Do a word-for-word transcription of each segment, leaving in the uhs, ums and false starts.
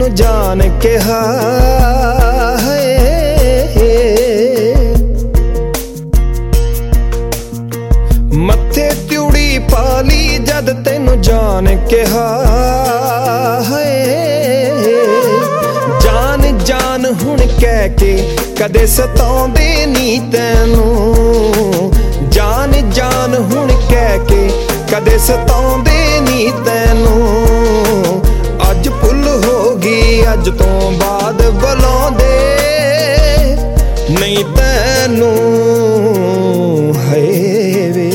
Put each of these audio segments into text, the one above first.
तैनू जान कहा है। मत्थे त्यूड़ी पाली जद तैनू जान कहा है। जान जान हुण कह के कदे सताउंदे नी तैनू। जान जान हुण कह के कदे सताउंदे नी तैनू। अज भुल हो गई अज तो बाद बुलाउंदे नहीं तैनू है वे।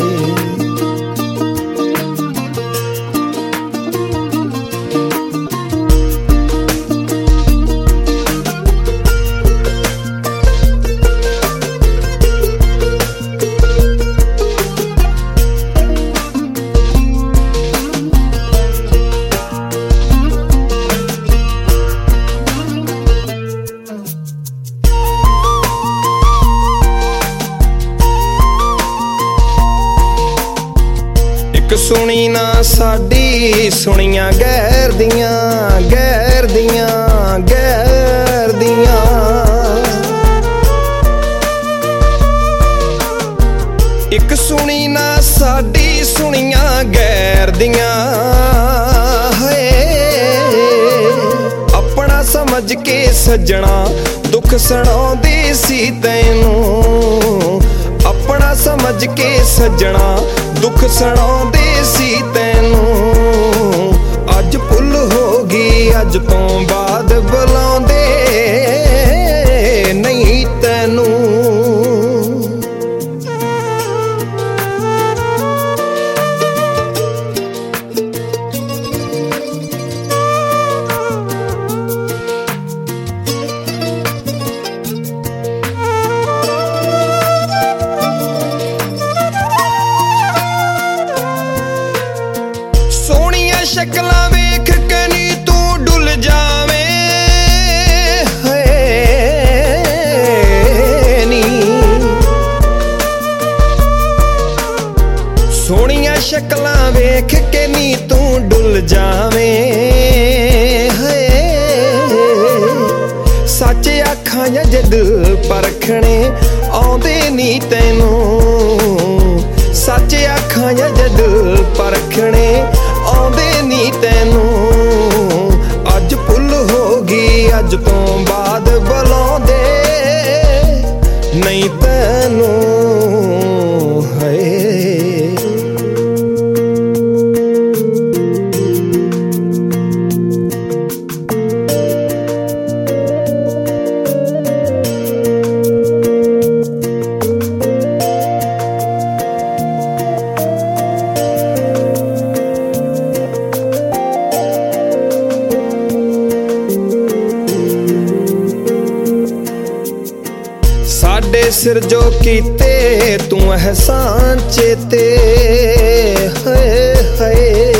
सुनी ना साडी सुनिया गैर दियां गैर दियां गैर दियां। एक सुनी ना साडी सुनिया गैर दियां है। अपना समझ के सजना दुख सुणाउंदे सी तैनू। अपना समझ के सजना दुख सुणाउंदे सी तैनू। अज भुल हो गई अज तो बाद बुलाउंदे नहीं तैनू। शक्लां वेख के नी तू डुल जावे है नी। सोहणियां शक्लां वेख के नी तू डुल जावे है। सच आखां जे दिल परखणे आउंदे नी तैनू। सच आखां जे दिल परखणे आउंदे नी तैनू। अज भुल हो गई अज तो बाद बुलाउंदे नहीं तैनू है। साडे सिर जो कीते तू एहसान चेते है है।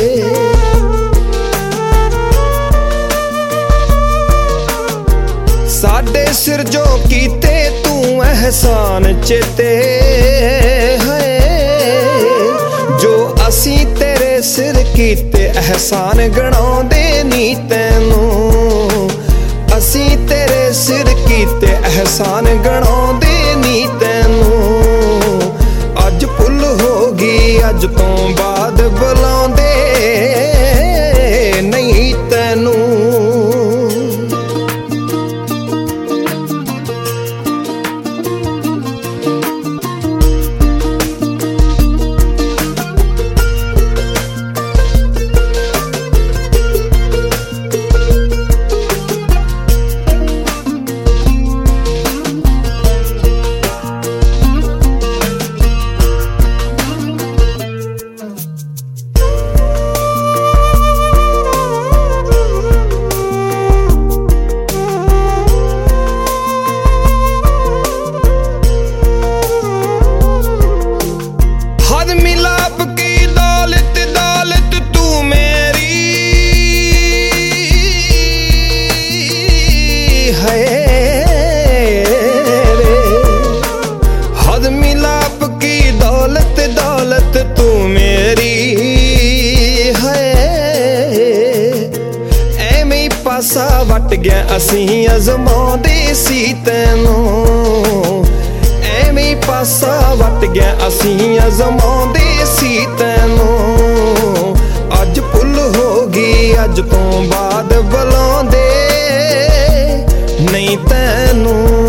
साडे सिर जो कीते तू एहसान चेते है। जो असी तेरे सिर कीते एहसान गणाउंदे नी तैनू। असी तेरे सिर कीते एहसान गणाउंदे नी तैनू। अज भुल हो गई अज तो बाद बुलाउंदे नहीं तैनू। ਅਸੀਂ ਅਜ਼ਮਾਉਂਦੇ ਸੀ ਤੈਨੂੰ, ਐਵੇਂ ਪਾਸਾ ਵੱਟ ਗਿਆ ਅਸੀਂ ਅਜ਼ਮਾਉਂਦੇ ਸੀ ਤੈਨੂੰ। ਅੱਜ ਭੁੱਲ ਹੋ ਗਈ, ਅੱਜ ਤੋਂ ਬਾਅਦ ਬੁਲਾਉਂਦੇ ਨਹੀਂ ਤੈਨੂੰ।